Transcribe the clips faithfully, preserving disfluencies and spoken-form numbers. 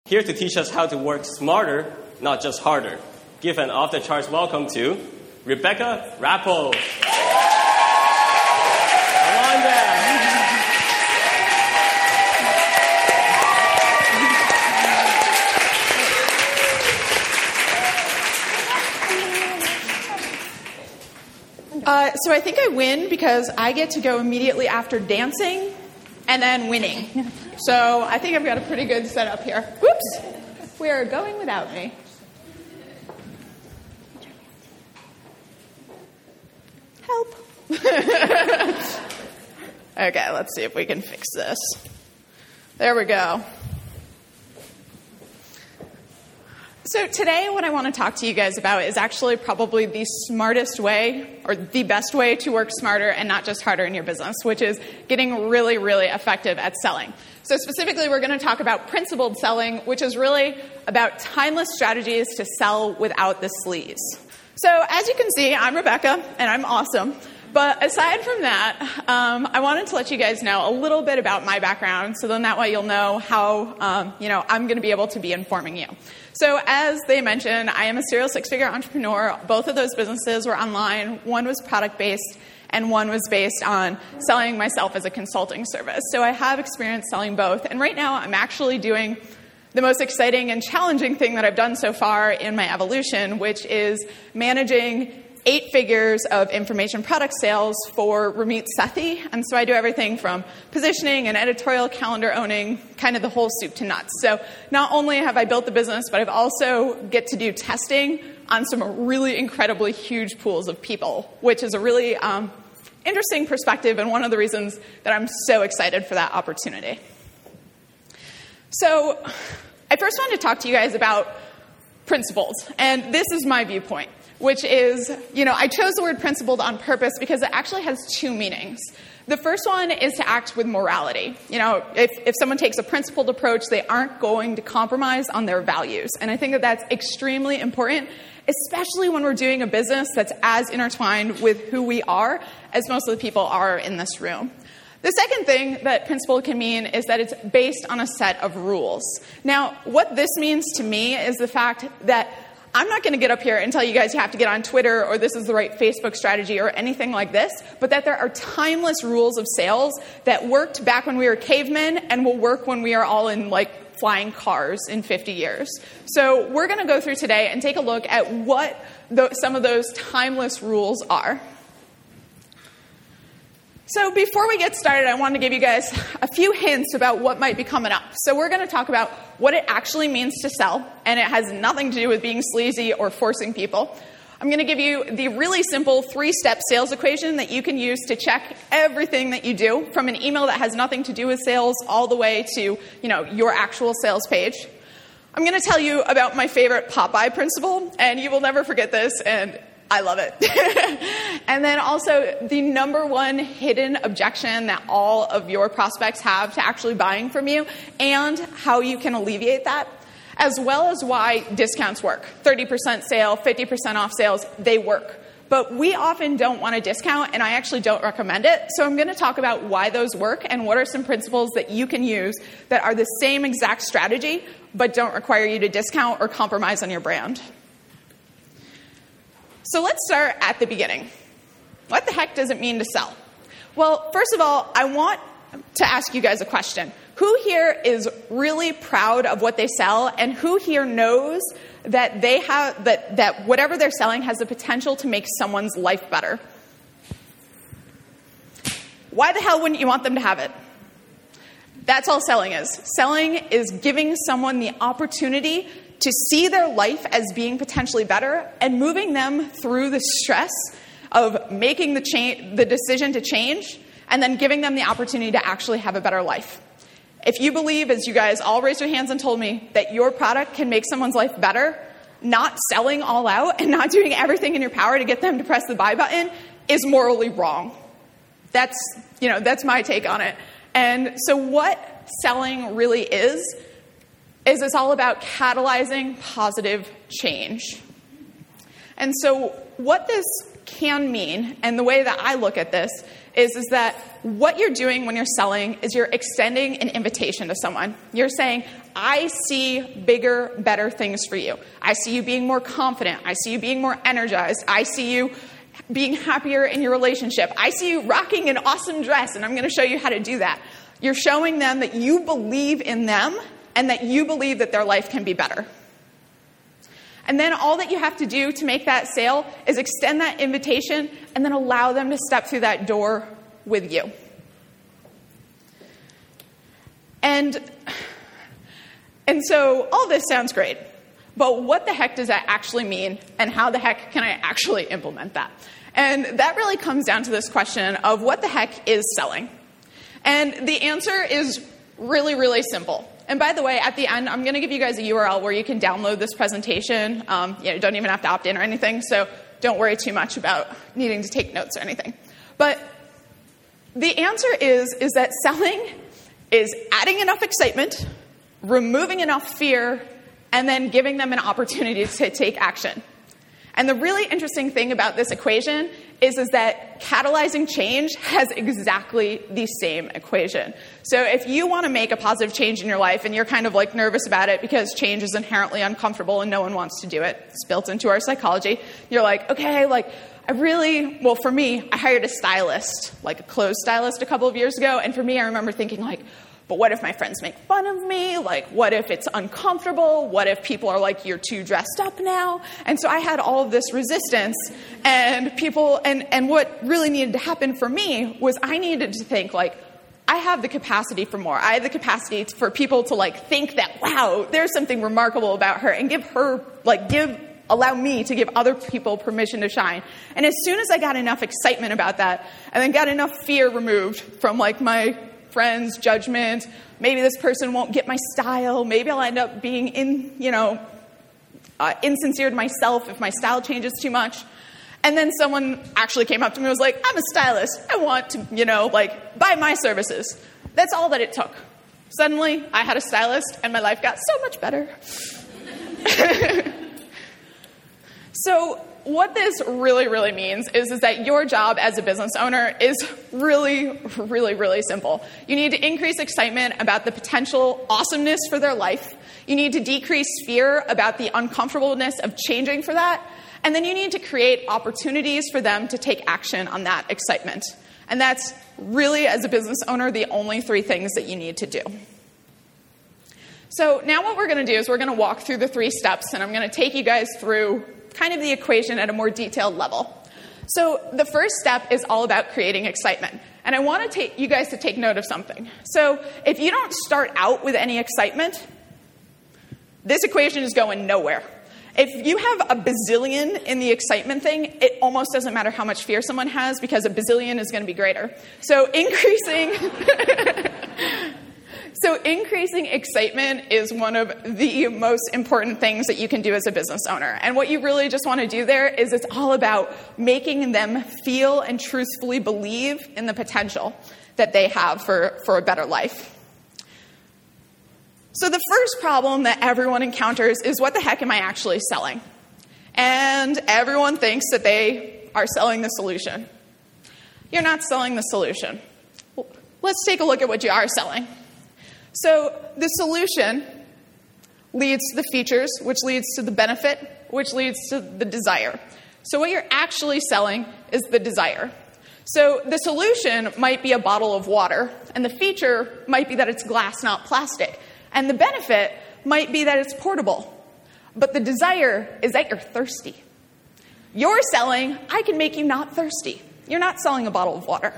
here to teach us how to work smarter, not just harder. Give an off-the-charts welcome to Rebecca Rappel. Come on down. Uh, so I think I win because I get to go immediately after dancing and then winning. So I think I've got a pretty good setup here. Whoops! We are going without me. Help. Okay, let's see if we can fix this. There we go. So today what I want to talk to you guys about is actually probably the smartest way or the best way to work smarter and not just harder in your business, which is getting really, really effective at selling. So specifically, we're going to talk about principled selling, which is really about timeless strategies to sell without the sleaze. So as you can see, I'm Rebecca, and I'm awesome. But aside from that, um, I wanted to let you guys know a little bit about my background, so then that way you'll know how um, you know I'm going to be able to be informing you. So as they mentioned, I am a serial six-figure entrepreneur. Both of those businesses were online. One was product-based, and one was based on selling myself as a consulting service. So I have experience selling both. And right now, I'm actually doing the most exciting and challenging thing that I've done so far in my evolution, which is managing eight figures of information product sales for Ramit Sethi. And so I do everything from positioning and editorial calendar owning, kind of the whole soup to nuts. So not only have I built the business, but I've also get to do testing on some really incredibly huge pools of people, which is a really um, interesting perspective and one of the reasons that I'm so excited for that opportunity. So I first wanted to talk to you guys about principles, and this is my viewpoint, which is, you know, I chose the word principled on purpose because it actually has two meanings. The first one is to act with morality. You know, if, if someone takes a principled approach, they aren't going to compromise on their values. And I think that that's extremely important, especially when we're doing a business that's as intertwined with who we are as most of the people are in this room. The second thing that principled can mean is that it's based on a set of rules. Now, what this means to me is the fact that I'm not going to get up here and tell you guys you have to get on Twitter or this is the right Facebook strategy or anything like this, but that there are timeless rules of sales that worked back when we were cavemen and will work when we are all in like flying cars in fifty years. So we're going to go through today and take a look at what the, some of those timeless rules are. So before we get started, I wanted to give you guys a few hints about what might be coming up. So we're going to talk about what it actually means to sell, and it has nothing to do with being sleazy or forcing people. I'm going to give you the really simple three-step sales equation that you can use to check everything that you do, from an email that has nothing to do with sales all the way to, you know, your actual sales page. I'm going to tell you about my favorite Popeye principle, and you will never forget this, and I love it. And then also the number one hidden objection that all of your prospects have to actually buying from you and how you can alleviate that, as well as why discounts work. thirty percent sale, fifty percent off sales, they work. But we often don't want a discount, and I actually don't recommend it. So I'm going to talk about why those work and what are some principles that you can use that are the same exact strategy, but don't require you to discount or compromise on your brand. So let's start at the beginning. What the heck does it mean to sell? Well, first of all, I want to ask you guys a question. Who here is really proud of what they sell, and who here knows that they have that, that whatever they're selling has the potential to make someone's life better? Why the hell wouldn't you want them to have it? That's all selling is. Selling is giving someone the opportunity to see their life as being potentially better and moving them through the stress of making the cha- the decision to change and then giving them the opportunity to actually have a better life. If you believe, as you guys all raised your hands and told me, that your product can make someone's life better, not selling all out and not doing everything in your power to get them to press the buy button is morally wrong. That's, you know, that's my take on it. And so what selling really is, is it's all about catalyzing positive change. And so what this can mean, and the way that I look at this, is, is that what you're doing when you're selling is you're extending an invitation to someone. You're saying, I see bigger, better things for you. I see you being more confident. I see you being more energized. I see you being happier in your relationship. I see you rocking an awesome dress, and I'm going to show you how to do that. You're showing them that you believe in them and that you believe that their life can be better. And then all that you have to do to make that sale is extend that invitation and then allow them to step through that door with you. And, and so all this sounds great, but what the heck does that actually mean, and how the heck can I actually implement that? And that really comes down to this question of what the heck is selling? And the answer is really, really simple. And by the way, at the end, I'm going to give you guys a U R L where you can download this presentation. Um, you know, you don't even have to opt in or anything, so don't worry too much about needing to take notes or anything. But the answer is, is that selling is adding enough excitement, removing enough fear, and then giving them an opportunity to take action. And the really interesting thing about this equation is, is that catalyzing change has exactly the same equation. So if you want to make a positive change in your life and you're kind of like nervous about it because change is inherently uncomfortable and no one wants to do it, it's built into our psychology, you're like, okay, like I really, well for me, I hired a stylist, like a clothes stylist a couple of years ago, and for me I remember thinking like, but what if my friends make fun of me? Like, what if it's uncomfortable? What if people are like, you're too dressed up now? And so I had all of this resistance, and people, and, and what really needed to happen for me was I needed to think like, I have the capacity for more. I have the capacity for people to like think that, wow, there's something remarkable about her, and give her, like give, allow me to give other people permission to shine. And as soon as I got enough excitement about that, and then got enough fear removed from like my friends' judgment, maybe this person won't get my style, maybe I'll end up being in, you know, uh, insincere to myself if my style changes too much. And then someone actually came up to me and was like, I'm a stylist. I want to, you know, like, buy my services. That's all that it took. Suddenly, I had a stylist, and my life got so much better. So what this really, really means is, is that your job as a business owner is really, really, really simple. You need to increase excitement about the potential awesomeness for their life. You need to decrease fear about the uncomfortableness of changing for that. And then you need to create opportunities for them to take action on that excitement. And that's really, as a business owner, the only three things that you need to do. So now what we're going to do is we're going to walk through the three steps, and I'm going to take you guys through kind of the equation at a more detailed level. So the first step is all about creating excitement. And I want to take you guys to take note of something. So if you don't start out with any excitement, this equation is going nowhere. If you have a bazillion in the excitement thing, it almost doesn't matter how much fear someone has, because a bazillion is going to be greater. So increasing... So increasing excitement is one of the most important things that you can do as a business owner. And what you really just want to do there is it's all about making them feel and truthfully believe in the potential that they have for, for a better life. So the first problem that everyone encounters is, what the heck am I actually selling? And everyone thinks that they are selling the solution. You're not selling the solution. Let's take a look at what you are selling. So the solution leads to the features, which leads to the benefit, which leads to the desire. So what you're actually selling is the desire. So the solution might be a bottle of water, and the feature might be that it's glass, not plastic. And the benefit might be that it's portable. But the desire is that you're thirsty. You're selling, I can make you not thirsty. You're not selling a bottle of water.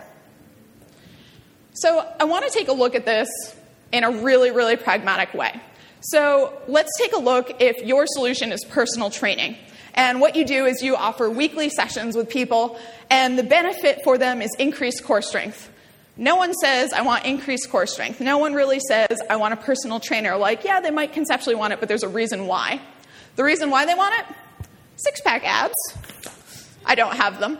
So I want to take a look at this in a really, really pragmatic way. So let's take a look if your solution is personal training. And what you do is you offer weekly sessions with people, and the benefit for them is increased core strength. No one says, I want increased core strength. No one really says, I want a personal trainer. Like, yeah, they might conceptually want it, but there's a reason why. The reason why they want it? Six-pack abs. I don't have them.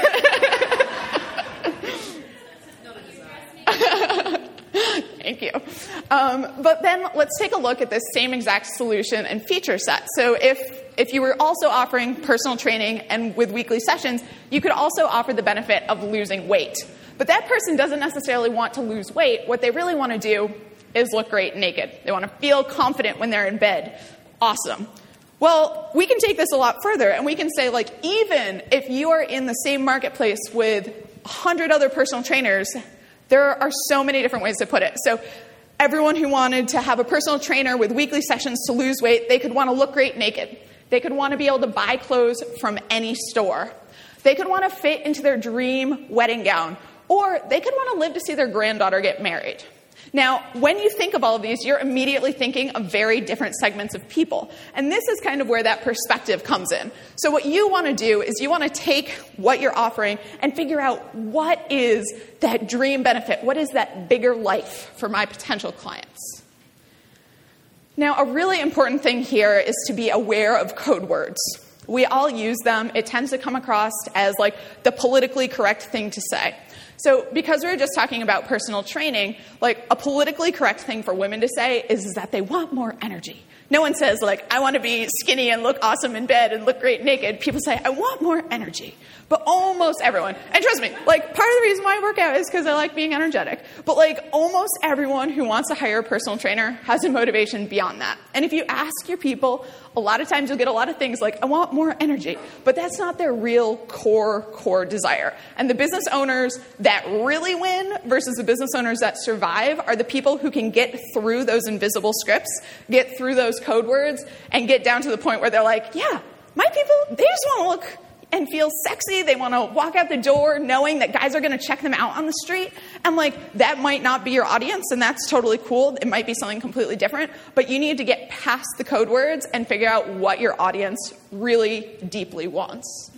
Thank you. Um, but then let's take a look at this same exact solution and feature set. So if if you were also offering personal training and with weekly sessions, you could also offer the benefit of losing weight. But that person doesn't necessarily want to lose weight. What they really want to do is look great naked. They want to feel confident when they're in bed. Awesome. Well, we can take this a lot further, and we can say, like, even if you are in the same marketplace with a hundred other personal trainers, there are so many different ways to put it. So everyone who wanted to have a personal trainer with weekly sessions to lose weight, they could want to look great naked. They could want to be able to buy clothes from any store. They could want to fit into their dream wedding gown, or they could want to live to see their granddaughter get married. Now, when you think of all of these, you're immediately thinking of very different segments of people. And this is kind of where that perspective comes in. So what you want to do is you want to take what you're offering and figure out what is that dream benefit? What is that bigger life for my potential clients? Now, a really important thing here is to be aware of code words. We all use them. It tends to come across as like the politically correct thing to say. So because we were just talking about personal training, like a politically correct thing for women to say is, is that they want more energy. No one says, like, I want to be skinny and look awesome in bed and look great naked. People say, I want more energy. But almost everyone, and trust me, like, part of the reason why I work out is because I like being energetic. But, like, almost everyone who wants to hire a personal trainer has a motivation beyond that. And if you ask your people, a lot of times you'll get a lot of things like, I want more energy. But that's not their real core, core desire. And the business owners that really win versus the business owners that survive are the people who can get through those invisible scripts, get through those code words, and get down to the point where they're like, yeah, my people, they just want to look and feel sexy. They want to walk out the door knowing that guys are going to check them out on the street. And like, that might not be your audience, and that's totally cool. It might be something completely different, but you need to get past the code words and figure out what your audience really deeply wants.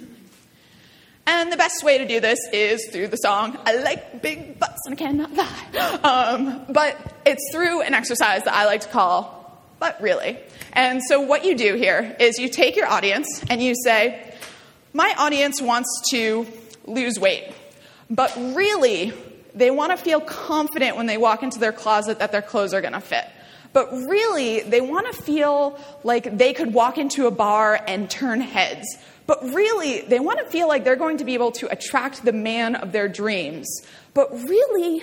And the best way to do this is through the song, I like big butts and I cannot lie. Um, but it's through an exercise that I like to call, But Really. And so what you do here is you take your audience and you say, my audience wants to lose weight, but really they want to feel confident when they walk into their closet that their clothes are going to fit. But really, they want to feel like they could walk into a bar and turn heads. But really, they want to feel like they're going to be able to attract the man of their dreams. But really,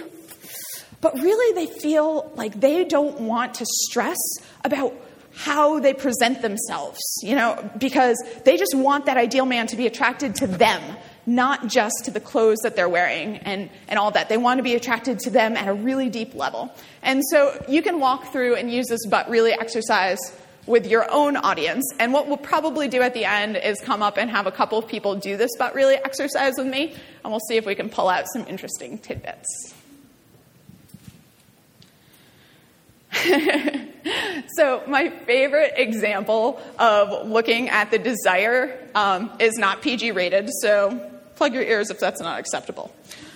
but really they feel like they don't want to stress about how they present themselves, you know, because they just want that ideal man to be attracted to them, not just to the clothes that they're wearing and, and all that. They want to be attracted to them at a really deep level. And so you can walk through and use this But Really exercise with your own audience. And what we'll probably do at the end is come up and have a couple of people do this But Really exercise with me, and we'll see if we can pull out some interesting tidbits. So my favorite example of looking at the desire um, is not P G rated, so plug your ears if that's not acceptable.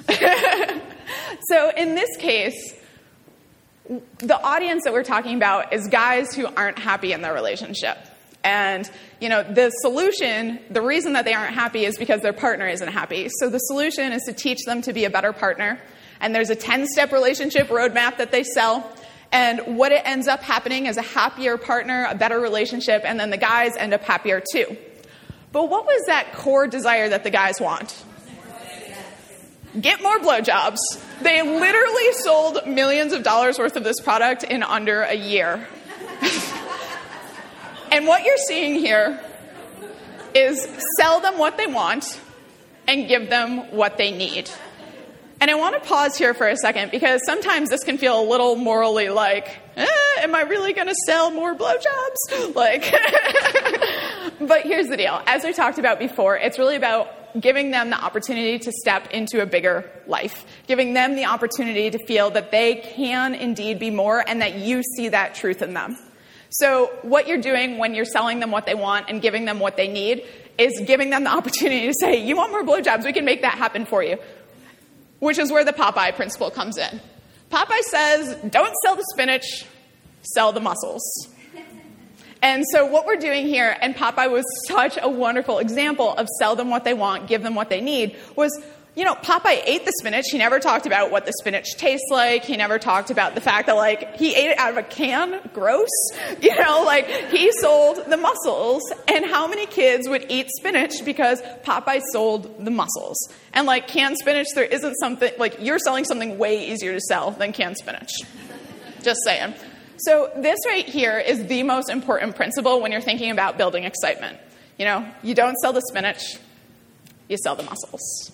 So in this case, the audience that we're talking about is guys who aren't happy in their relationship. And, you know, the solution, the reason that they aren't happy is because their partner isn't happy. So the solution is to teach them to be a better partner. And there's a ten-step relationship roadmap that they sell. And what it ends up happening is a happier partner, a better relationship, and then the guys end up happier too. But what was that core desire that the guys want? Get more blowjobs. They literally sold millions of dollars worth of this product in under a year. And what you're seeing here is sell them what they want and give them what they need. And I want to pause here for a second because sometimes this can feel a little morally like, eh, am I really going to sell more blowjobs? Like, but here's the deal. As we talked about before, it's really about giving them the opportunity to step into a bigger life, giving them the opportunity to feel that they can indeed be more and that you see that truth in them. So what you're doing when you're selling them what they want and giving them what they need is giving them the opportunity to say, you want more blowjobs? We can make that happen for you. Which is where the Popeye principle comes in. Popeye says, don't sell the spinach, sell the mussels. And so what we're doing here, and Popeye was such a wonderful example of sell them what they want, give them what they need, was, you know, Popeye ate the spinach. He never talked about what the spinach tastes like. He never talked about the fact that, like, he ate it out of a can. Gross. You know, like, he sold the mussels. And how many kids would eat spinach because Popeye sold the mussels? And, like, canned spinach, there isn't something, like, you're selling something way easier to sell than canned spinach. Just saying. So this right here is the most important principle when you're thinking about building excitement. You know, you don't sell the spinach, you sell the mussels.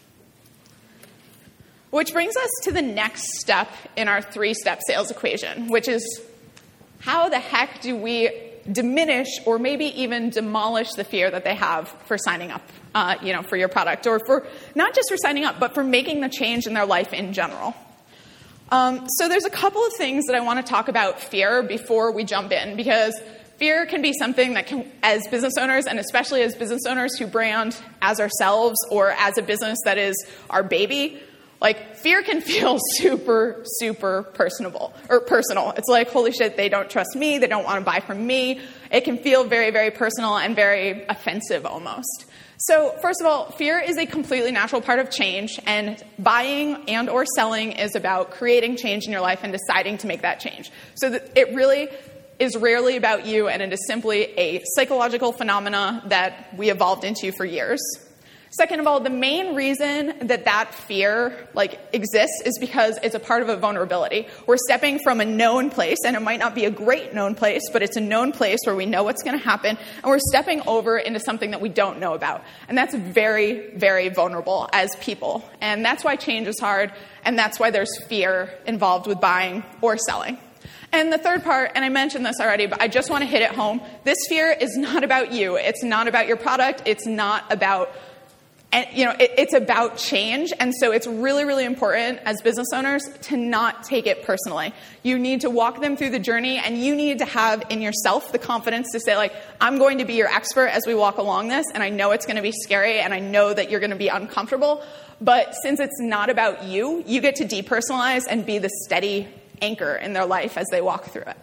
Which brings us to the next step in our three-step sales equation, which is how the heck do we diminish or maybe even demolish the fear that they have for signing up, uh, you know, for your product, or for not just for signing up, but for making the change in their life in general. Um, so there's a couple of things that I want to talk about fear before we jump in, because fear can be something that can, as business owners, and especially as business owners who brand as ourselves or as a business that is our baby, like, fear can feel super, super personable, or personal. It's like, holy shit, they don't trust me, they don't want to buy from me. It can feel very, very personal and very offensive almost. So, first of all, fear is a completely natural part of change, and buying and or selling is about creating change in your life and deciding to make that change. So that it really is rarely about you, and it is simply a psychological phenomena that we evolved into for years. Second of all, the main reason that that fear, like, exists is because it's a part of a vulnerability. We're stepping from a known place, and it might not be a great known place, but it's a known place where we know what's going to happen, and we're stepping over into something that we don't know about. And that's very, very vulnerable as people. And that's why change is hard, and that's why there's fear involved with buying or selling. And the third part, and I mentioned this already, but I just want to hit it home. This fear is not about you. It's not about your product. It's not about... And, you know, it, it's about change, and so it's really, really important as business owners to not take it personally. You need to walk them through the journey, and you need to have in yourself the confidence to say, like, I'm going to be your expert as we walk along this, and I know it's going to be scary, and I know that you're going to be uncomfortable, but since it's not about you, you get to depersonalize and be the steady anchor in their life as they walk through it.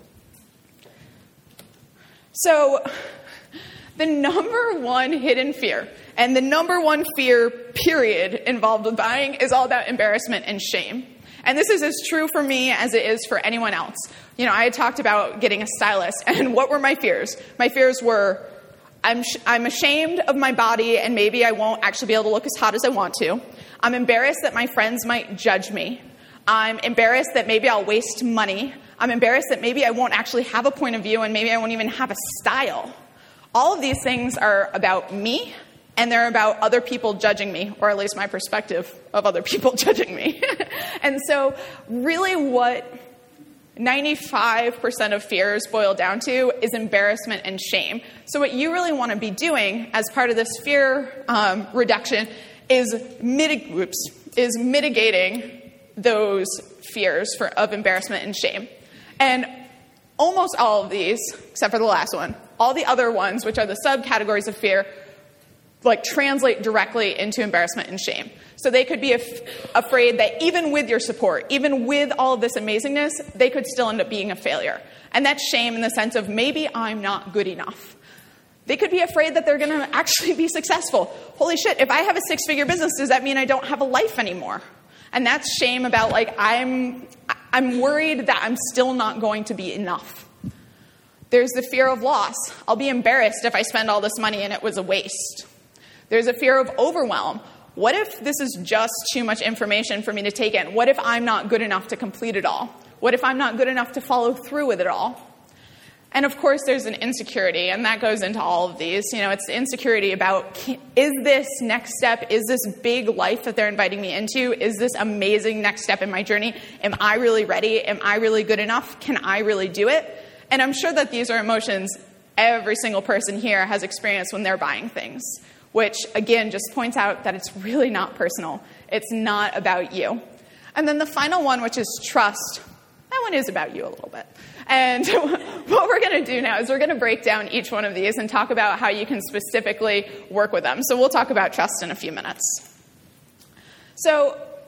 So, the number one hidden fear, and the number one fear, period, involved with buying is all about embarrassment and shame. And this is as true for me as it is for anyone else. You know, I had talked about getting a stylist, and what were my fears? My fears were, I'm sh- I'm ashamed of my body, and maybe I won't actually be able to look as hot as I want to. I'm embarrassed that my friends might judge me. I'm embarrassed that maybe I'll waste money. I'm embarrassed that maybe I won't actually have a point of view, and maybe I won't even have a style. All of these things are about me, and they're about other people judging me, or at least my perspective of other people judging me. And so really what ninety-five percent of fears boil down to is embarrassment and shame. So what you really want to be doing as part of this fear um, reduction is, mitig- oops, is mitigating those fears for, of embarrassment and shame. And almost all of these, except for the last one, all the other ones, which are the subcategories of fear, like translate directly into embarrassment and shame. So they could be af- afraid that even with your support, even with all of this amazingness, they could still end up being a failure. And that's shame in the sense of maybe I'm not good enough. They could be afraid that they're going to actually be successful. Holy shit, if I have a six-figure business, does that mean I don't have a life anymore? And that's shame about, like, I'm I'm worried that I'm still not going to be enough. There's the fear of loss. I'll be embarrassed if I spend all this money and it was a waste. There's a fear of overwhelm. What if this is just too much information for me to take in? What if I'm not good enough to complete it all? What if I'm not good enough to follow through with it all? And of course, there's an insecurity, and that goes into all of these. You know, it's the insecurity about, is this next step, is this big life that they're inviting me into, is this amazing next step in my journey? Am I really ready? Am I really good enough? Can I really do it? And I'm sure that these are emotions every single person here has experienced when they're buying things, which, again, just points out that it's really not personal. It's not about you. And then the final one, which is trust, that one is about you a little bit. And what we're going to do now is we're going to break down each one of these and talk about how you can specifically work with them. So we'll talk about trust in a few minutes. So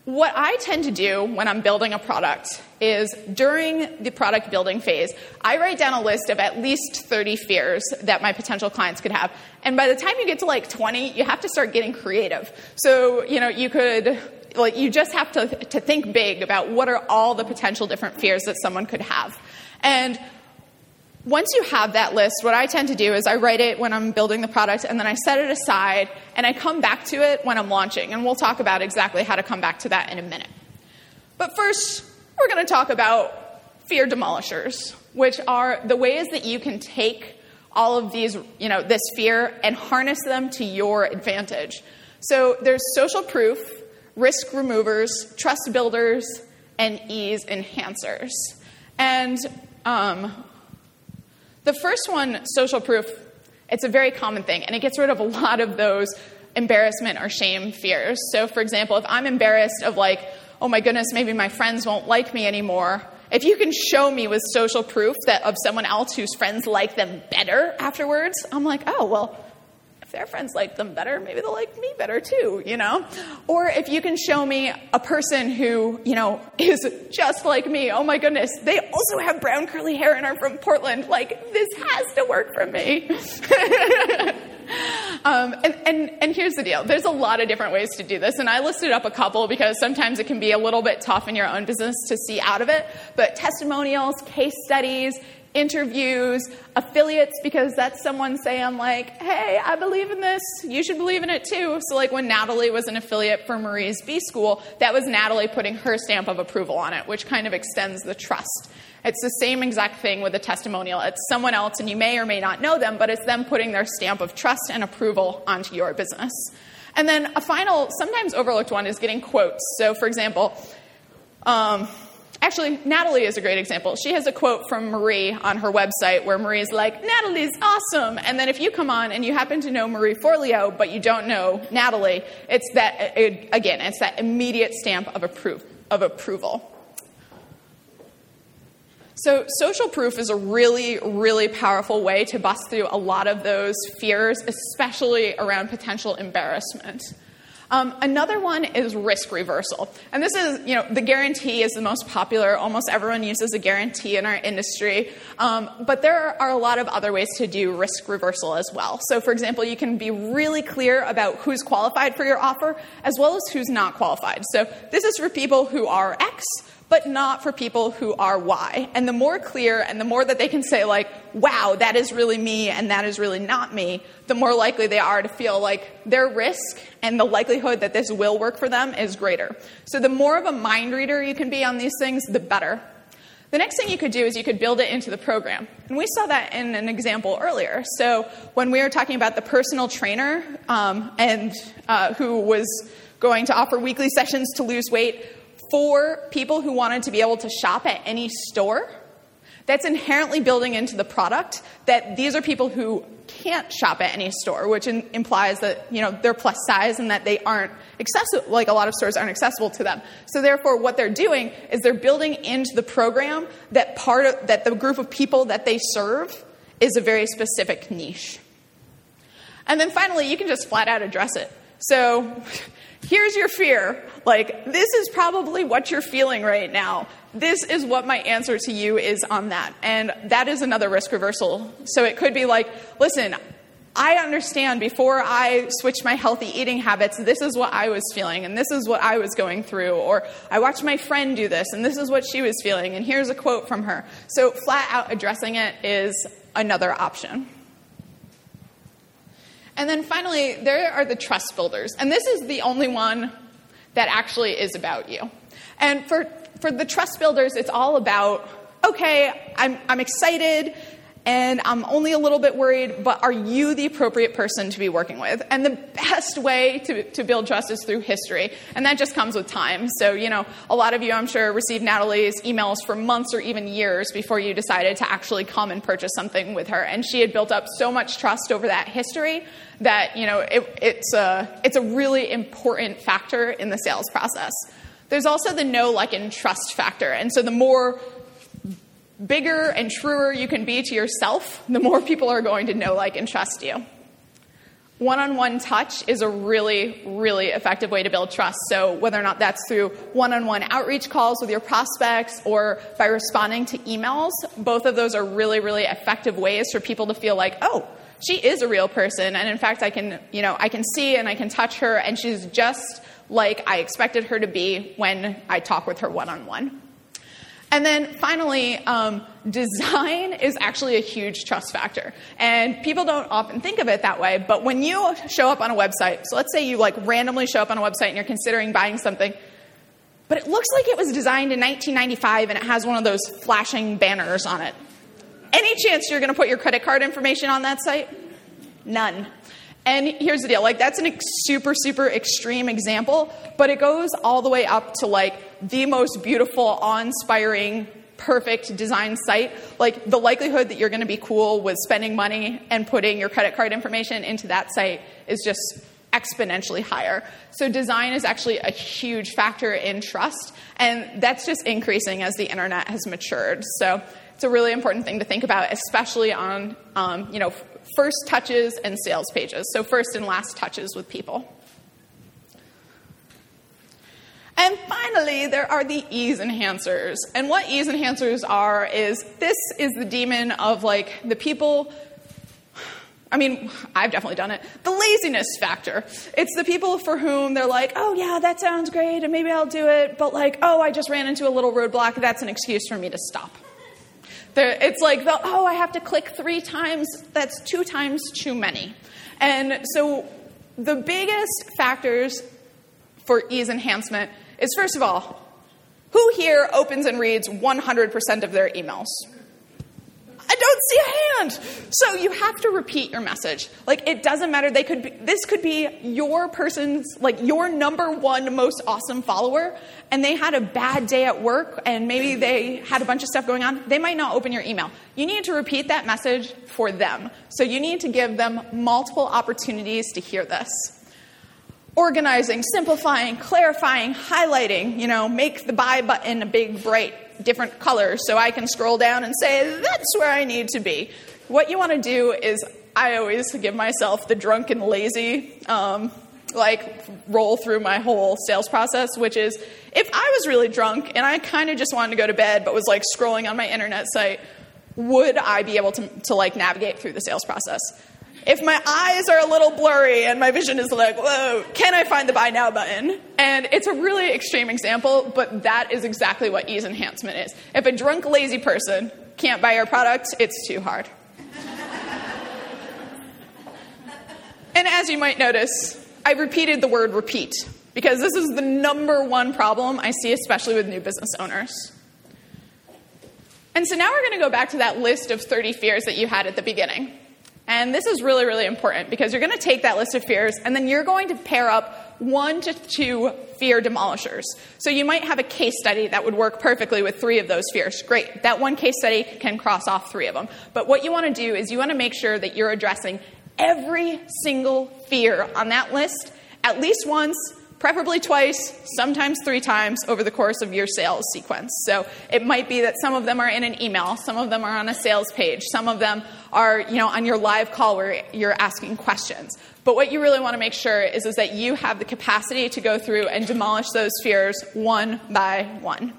what I tend to do when I'm building a product is during the product building phase, I write down a list of at least thirty fears that my potential clients could have. And by the time you get to like twenty, you have to start getting creative. So, you know, you could, like, you just have to, to think big about what are all the potential different fears that someone could have. And once you have that list, what I tend to do is I write it when I'm building the product, and then I set it aside, and I come back to it when I'm launching. And we'll talk about exactly how to come back to that in a minute. But first, we're going to talk about fear demolishers, which are the ways that you can take all of these, you know, this fear and harness them to your advantage. So there's social proof, risk removers, trust builders, and ease enhancers. And um, the first one, social proof, it's a very common thing, and it gets rid of a lot of those embarrassment or shame fears. So, for example, if I'm embarrassed of like, oh my goodness, maybe my friends won't like me anymore, if you can show me with social proof that of someone else whose friends like them better afterwards, I'm like, oh, well, if their friends like them better, maybe they'll like me better too, you know? Or if you can show me a person who, you know, is just like me, oh my goodness, they also have brown curly hair and are from Portland, like, this has to work for me. um, and, and, and here's the deal. There's a lot of different ways to do this, and I listed up a couple because sometimes it can be a little bit tough in your own business to see out of it, but testimonials, case studies, interviews, affiliates, because that's someone saying like, hey, I believe in this, you should believe in it too. So like when Natalie was an affiliate for Marie's B School, that was Natalie putting her stamp of approval on it, which kind of extends the trust. It's the same exact thing with a testimonial. It's someone else, and you may or may not know them, but it's them putting their stamp of trust and approval onto your business. And then a final, sometimes overlooked one is getting quotes. So for example, um, Actually, Natalie is a great example. She has a quote from Marie on her website where Marie's like, Natalie's awesome. And then if you come on and you happen to know Marie Forleo, but you don't know Natalie, it's that, it, again, it's that immediate stamp of, approve, of approval. So social proof is a really, really powerful way to bust through a lot of those fears, especially around potential embarrassment. Um, another one is risk reversal. And this is, you know, the guarantee is the most popular. Almost everyone uses a guarantee in our industry. Um, but there are a lot of other ways to do risk reversal as well. So, for example, you can be really clear about who's qualified for your offer as well as who's not qualified. So this is for people who are X, but not for people who are Y. And the more clear and the more that they can say like, wow, that is really me and that is really not me, the more likely they are to feel like their risk and the likelihood that this will work for them is greater. So the more of a mind reader you can be on these things, the better. The next thing you could do is you could build it into the program. And we saw that in an example earlier. So when we were talking about the personal trainer um, and uh, who was going to offer weekly sessions to lose weight, for people who wanted to be able to shop at any store, that's inherently building into the product that these are people who can't shop at any store, which in, implies that, you know, they're plus size and that they aren't accessible, like a lot of stores aren't accessible to them. So therefore, what they're doing is they're building into the program that part of, that the group of people that they serve is a very specific niche. And then finally, you can just flat out address it. So here's your fear. Like, this is probably what you're feeling right now. This is what my answer to you is on that. And that is another risk reversal. So it could be like, listen, I understand before I switched my healthy eating habits, this is what I was feeling, and this is what I was going through. Or I watched my friend do this, and this is what she was feeling, and here's a quote from her. So flat out addressing it is another option. And then finally, there are the trust builders. And this is the only one that actually is about you. And for, for the trust builders, it's all about, okay, I'm, I'm excited and I'm only a little bit worried, but are you the appropriate person to be working with? And the best way to, to build trust is through history. And that just comes with time. So, you know, a lot of you, I'm sure, received Natalie's emails for months or even years before you decided to actually come and purchase something with her. And she had built up so much trust over that history that, you know, it, it's a, it's a really important factor in the sales process. There's also the know, like, and trust factor. And so the more bigger and truer you can be to yourself, the more people are going to know, like, and trust you. One-on-one touch is a really, really effective way to build trust. So whether or not that's through one-on-one outreach calls with your prospects or by responding to emails, both of those are really, really effective ways for people to feel like, oh, she is a real person. And in fact, I can, you know, I can see and I can touch her, and she's just like I expected her to be when I talk with her one-on-one. And then finally, um, design is actually a huge trust factor. And people don't often think of it that way, but when you show up on a website, so let's say you like randomly show up on a website and you're considering buying something, but it looks like it was designed in nineteen ninety-five and it has one of those flashing banners on it. Any chance you're going to put your credit card information on that site? None. And here's the deal, like that's a ex- super, super extreme example, but it goes all the way up to like the most beautiful, awe-inspiring, perfect design site. Like the likelihood that you're going to be cool with spending money and putting your credit card information into that site is just exponentially higher. So design is actually a huge factor in trust, and that's just increasing as the internet has matured. So it's a really important thing to think about, especially on, um, you know, first touches and sales pages. So first and last touches with people. And finally, there are the ease enhancers. And what ease enhancers are is this is the demon of like the people, I mean, I've definitely done it, the laziness factor. It's the people for whom they're like, oh yeah, that sounds great, and maybe I'll do it, but like, oh, I just ran into a little roadblock, that's an excuse for me to stop. It's like, oh, I have to click three times. That's two times too many. And so the biggest factors for ease enhancement is, first of all, who here opens and reads one hundred percent of their emails? I don't see a hand. So you have to repeat your message. Like, it doesn't matter. They could be, this could be your person's, like, your number one most awesome follower, and they had a bad day at work, and maybe they had a bunch of stuff going on. They might not open your email. You need to repeat that message for them. So you need to give them multiple opportunities to hear this. Organizing, simplifying, clarifying, highlighting, you know, make the buy button a big, bright, different colors so I can scroll down and say, that's where I need to be. What you want to do is, I always give myself the drunk and lazy, um, like, roll through my whole sales process, which is, if I was really drunk and I kind of just wanted to go to bed but was, like, scrolling on my internet site, would I be able to, to like, navigate through the sales process? If my eyes are a little blurry and my vision is like, whoa, can I find the buy now button? And it's a really extreme example, but that is exactly what ease enhancement is. If a drunk, lazy person can't buy your product, it's too hard. And as you might notice, I repeated the word repeat, because this is the number one problem I see, especially with new business owners. And so now we're going to go back to that list of thirty fears that you had at the beginning. And this is really, really important, because you're going to take that list of fears and then you're going to pair up one to two fear demolishers. So you might have a case study that would work perfectly with three of those fears. Great. That one case study can cross off three of them. But what you want to do is you want to make sure that you're addressing every single fear on that list at least once, preferably twice, sometimes three times over the course of your sales sequence. So it might be that some of them are in an email, some of them are on a sales page, some of them are, you know, on your live call where you're asking questions. But what you really want to make sure is, is that you have the capacity to go through and demolish those fears one by one.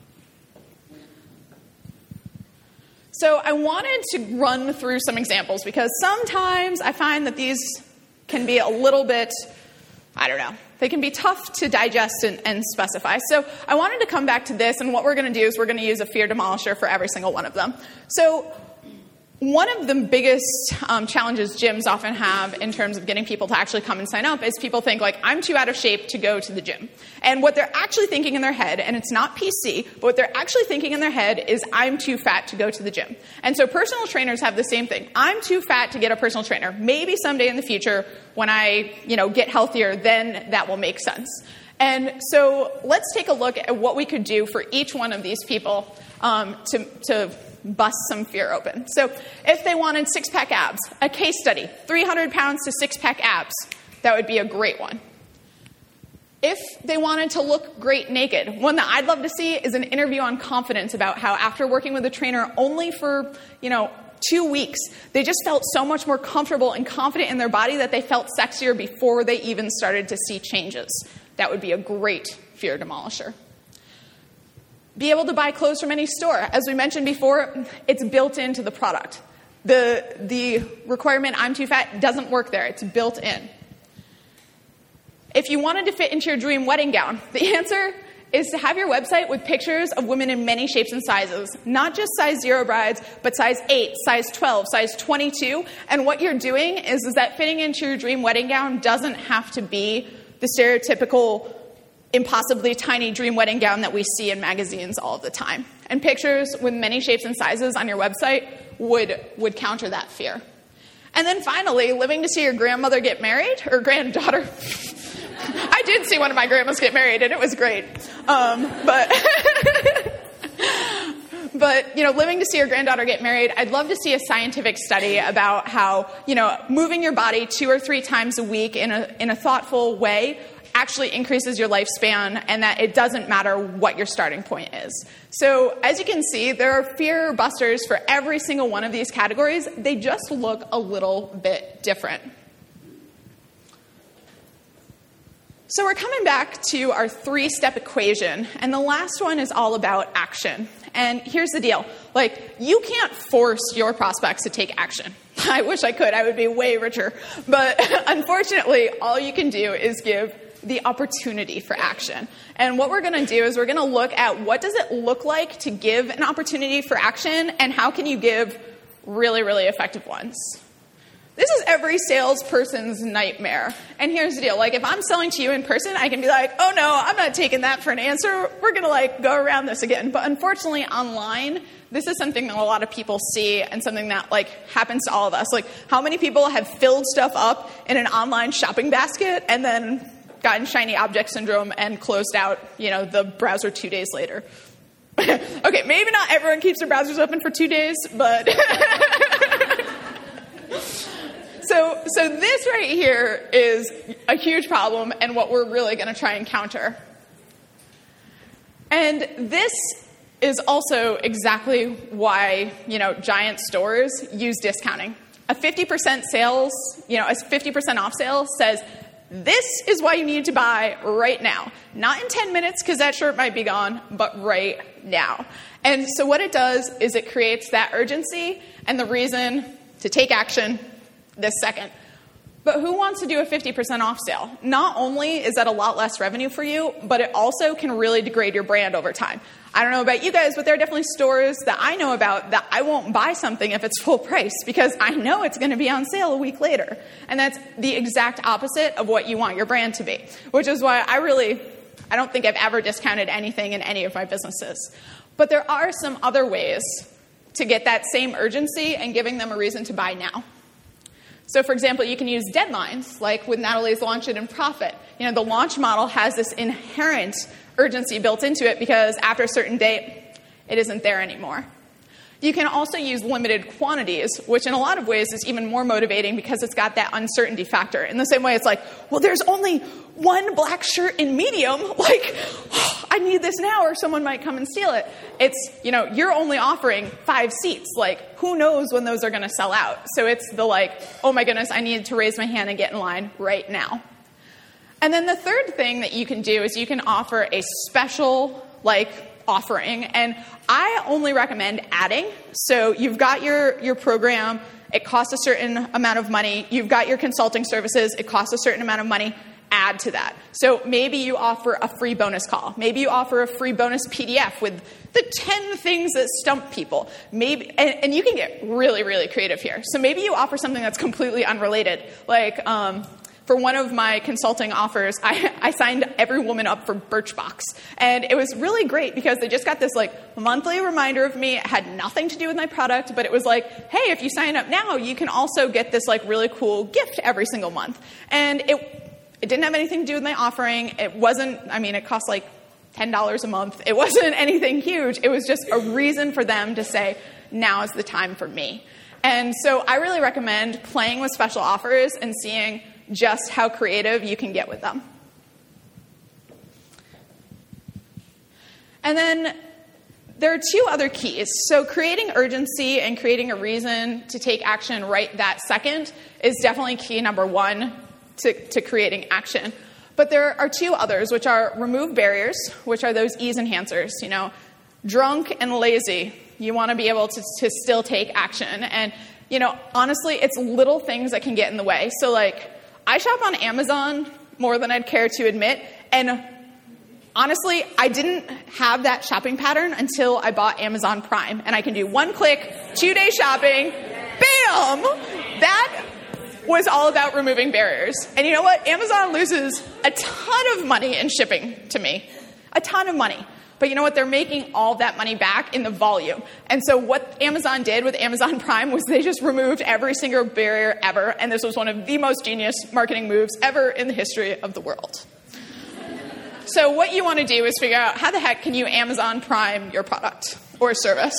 So I wanted to run through some examples, because sometimes I find that these can be a little bit, I don't know, they can be tough to digest and, and specify. So I wanted to come back to this, and what we're going to do is we're going to use a fear demolisher for every single one of them. So one of the biggest um, challenges gyms often have in terms of getting people to actually come and sign up is people think, like, I'm too out of shape to go to the gym. And what they're actually thinking in their head, and it's not P C, but what they're actually thinking in their head is, I'm too fat to go to the gym. And so personal trainers have the same thing. I'm too fat to get a personal trainer. Maybe someday in the future when I, you know, get healthier, then that will make sense. And so let's take a look at what we could do for each one of these people um, to, to bust some fear open. So if they wanted six-pack abs, a case study, three hundred pounds to six-pack abs, that would be a great one. If they wanted to look great naked, one that I'd love to see is an interview on confidence about how after working with a trainer only for, you know, two weeks, they just felt so much more comfortable and confident in their body that they felt sexier before they even started to see changes. That would be a great fear demolisher. Be able to buy clothes from any store. As we mentioned before, it's built into the product. The, the requirement, I'm too fat, doesn't work there. It's built in. If you wanted to fit into your dream wedding gown, the answer is to have your website with pictures of women in many shapes and sizes. Not just size zero brides, but size eight, size twelve, size twenty-two. And what you're doing is, is that fitting into your dream wedding gown doesn't have to be the stereotypical impossibly tiny dream wedding gown that we see in magazines all the time. And pictures with many shapes and sizes on your website would, would counter that fear. And then finally, living to see your grandmother get married, or granddaughter. I did see one of my grandmas get married, and it was great. Um, but, but, you know, living to see your granddaughter get married, I'd love to see a scientific study about how, you know, moving your body two or three times a week in a, in a thoughtful way actually increases your lifespan, and that it doesn't matter what your starting point is. So as you can see, there are fear busters for every single one of these categories. They just look a little bit different. So we're coming back to our three-step equation, and the last one is all about action. And here's the deal. Like, you can't force your prospects to take action. I wish I could. I would be way richer. But unfortunately, all you can do is give the opportunity for action. And what we're going to do is we're going to look at what does it look like to give an opportunity for action, and how can you give really, really effective ones. This is every salesperson's nightmare. And here's the deal. Like, if I'm selling to you in person, I can be like, oh, no, I'm not taking that for an answer. We're going to, like, go around this again. But unfortunately, online, this is something that a lot of people see, and something that, like, happens to all of us. Like, how many people have filled stuff up in an online shopping basket and then gotten shiny object syndrome and closed out, you know, the browser two days later? Okay, maybe not everyone keeps their browsers open for two days, but... So, so this right here is a huge problem, and what we're really going to try and counter. And this is also exactly why, you know, giant stores use discounting. A fifty percent sales, you know, a fifty percent off sale says, this is why you need to buy right now. Not in ten minutes, because that shirt might be gone, but right now. And so what it does is it creates that urgency and the reason to take action this second. But who wants to do a fifty percent off sale? Not only is that a lot less revenue for you, but it also can really degrade your brand over time. I don't know about you guys, but there are definitely stores that I know about that I won't buy something if it's full price, because I know it's going to be on sale a week later. And that's the exact opposite of what you want your brand to be, which is why I really, I don't think I've ever discounted anything in any of my businesses. But there are some other ways to get that same urgency and giving them a reason to buy now. So, for example, you can use deadlines, like with Natalie's Launch It and Profit. You know, the launch model has this inherent urgency built into it, because after a certain date, it isn't there anymore. You can also use limited quantities, which in a lot of ways is even more motivating, because it's got that uncertainty factor. In the same way, it's like, well, there's only one black shirt in medium. Like, oh, I need this now, or someone might come and steal it. It's, you know, you're only offering five seats. Like, who knows when those are going to sell out? So it's the like, oh my goodness, I need to raise my hand and get in line right now. And then the third thing that you can do is you can offer a special, like, offering. And I only recommend adding. So you've got your, your program. It costs a certain amount of money. You've got your consulting services. It costs a certain amount of money. Add to that. So maybe you offer a free bonus call. Maybe you offer a free bonus P D F with the ten things that stump people. Maybe, and, and you can get really, really creative here. So maybe you offer something that's completely unrelated. Like, um, for one of my consulting offers, I, I signed every woman up for Birchbox. And it was really great, because they just got this like monthly reminder of me. It had nothing to do with my product, but it was like, hey, if you sign up now, you can also get this like really cool gift every single month. And it it didn't have anything to do with my offering. It wasn't, I mean, it cost like ten dollars a month. It wasn't anything huge. It was just a reason for them to say, now is the time for me. And so I really recommend playing with special offers and seeing just how creative you can get with them. And then there are two other keys. So creating urgency and creating a reason to take action right that second is definitely key number one to, to creating action. But there are two others, which are remove barriers, which are those ease enhancers. You know, drunk and lazy, you want to be able to, to still take action. And, you know, honestly, it's little things that can get in the way. So, like, I shop on Amazon more than I'd care to admit, and honestly, I didn't have that shopping pattern until I bought Amazon Prime. And I can do one click, two-day shopping, bam! That was all about removing barriers. And you know what? Amazon loses a ton of money in shipping to me. A ton of money. But you know what? They're making all that money back in the volume. And so what Amazon did with Amazon Prime was they just removed every single barrier ever. And this was one of the most genius marketing moves ever in the history of the world. So what you want to do is figure out how the heck can you Amazon Prime your product or service.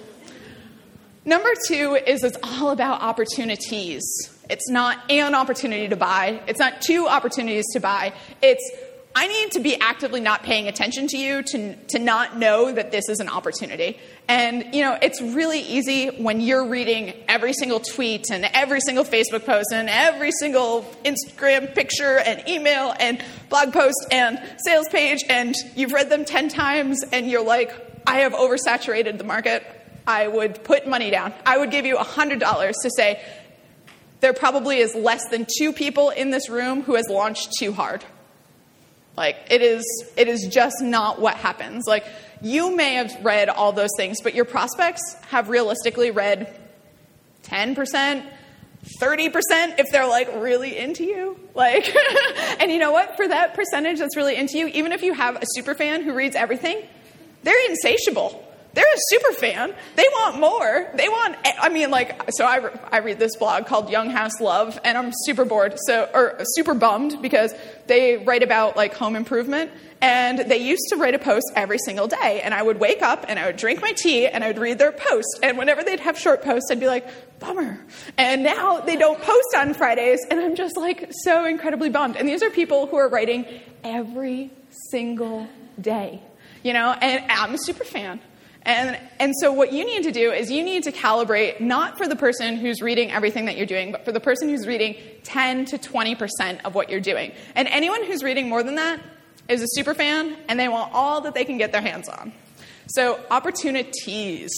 Number two is it's all about opportunities. It's not an opportunity to buy. It's not two opportunities to buy. It's I need to be actively not paying attention to you to, to not know that this is an opportunity. And, you know, it's really easy when you're reading every single tweet and every single Facebook post and every single Instagram picture and email and blog post and sales page, and you've read them ten times and you're like, I have oversaturated the market. I would put money down. I would give you one hundred dollars to say there probably is less than two people in this room who has launched too hard. Like, it is it is just not what happens. Like, you may have read all those things, but your prospects have realistically read ten percent, thirty percent if they're, like, really into you. Like, and you know what? For that percentage that's really into you, even if you have a super fan who reads everything, they're insatiable. They're a super fan. They want more. They want, I mean, like, so I, I read this blog called Young House Love, and I'm super bored, so, or super bummed because they write about, like, home improvement, and they used to write a post every single day, and I would wake up, and I would drink my tea, and I would read their post, and whenever they'd have short posts, I'd be like, bummer. And now they don't post on Fridays, and I'm just, like, so incredibly bummed. And these are people who are writing every single day, you know, and I'm a super fan. And and so what you need to do is you need to calibrate not for the person who's reading everything that you're doing, but for the person who's reading ten to twenty percent of what you're doing. And anyone who's reading more than that is a super fan, and they want all that they can get their hands on. So opportunities.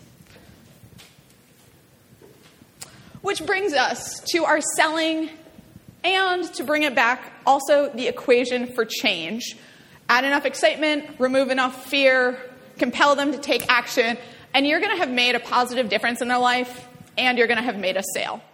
Which brings us to our selling, and to bring it back, also the equation for change. Add enough excitement, remove enough fear, compel them to take action, and you're going to have made a positive difference in their life, and you're going to have made a sale.